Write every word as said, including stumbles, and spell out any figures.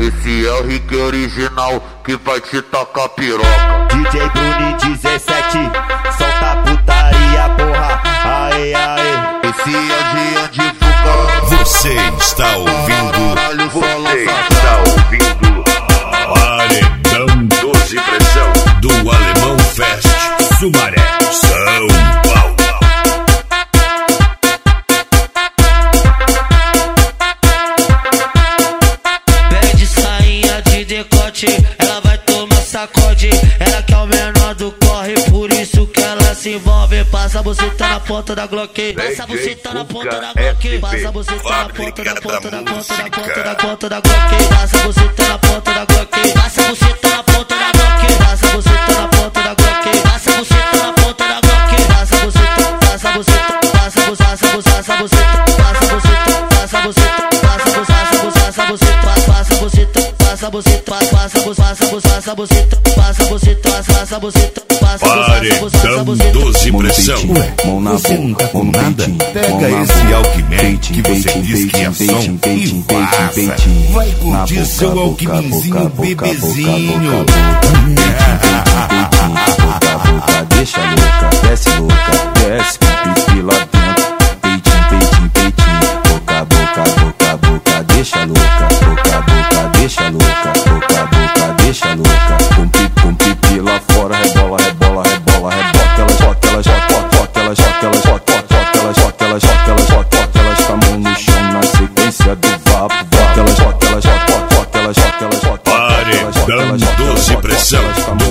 Esse é o Rick original que vai te tacar piroca. D J Bruni dezessete, solta putaria, porra, aê, aê. Esse é Jean de Fuga. Você está ouvindo, Caralho, você está ouvindo Paredão doze Pressão do Alemão Fest, Sumaré, São Paulo. Pede sainha de decote, ela vai tomar sacode. Ela que é o menor do corre, por isso que ela se envolve. Passa a buceta na ponta da Glock, passa a buceta na ponta da Glock, passa a buceta na ponta da ponta da ponta da ponta da ponta da Glock, passa a buceta na ponta da Glock, passa a buceta na ponta da Glock, passa a buceta na ponta da Glock, passa a buceta na ponta da Glock, passa a buceta, passa a buceta, passa a buceta, passa a buceta, passa a buceta, passa a buceta, passa a buceta, passa a buceta, passa a buceta, passa a buceta, passa a buceta, passa a buceta, passa a buceta, passa a buceta, passa a buceta. Paredão doze Pressão. Mão na boca, mão no peitinho. Pega esse Alckmin que você diz que é som e vaza. Vai curtir seu Alckminzinho bebezinho. Boca a boca, deixa louca, desce louca, desce com pipi lá dentro. Peitinho, peitinho, peitinho. Boca a boca, boca a boca, deixa louca. Boca a boca, deixa louca. Boca a boca, deixa louca. Com pipi, com pipi lá fora, rebola, rebola, rebola, rebola. Ela joga, ela joga, joga, ela joga, ela joga, joga, ela joga, ela joga, ela joga, joga, ela com a mão no chão na sequência do vapo. Ela joga, ela joga, joga, ela joga, ela joga, ela joga. Paredão doze Pressão.